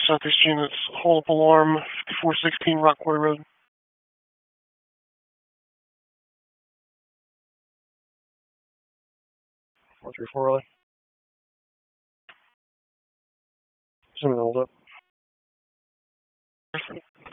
Southeast units, hold up alarm, 5416 Rock Quarry Road. 434 Relay. Zoom hold up.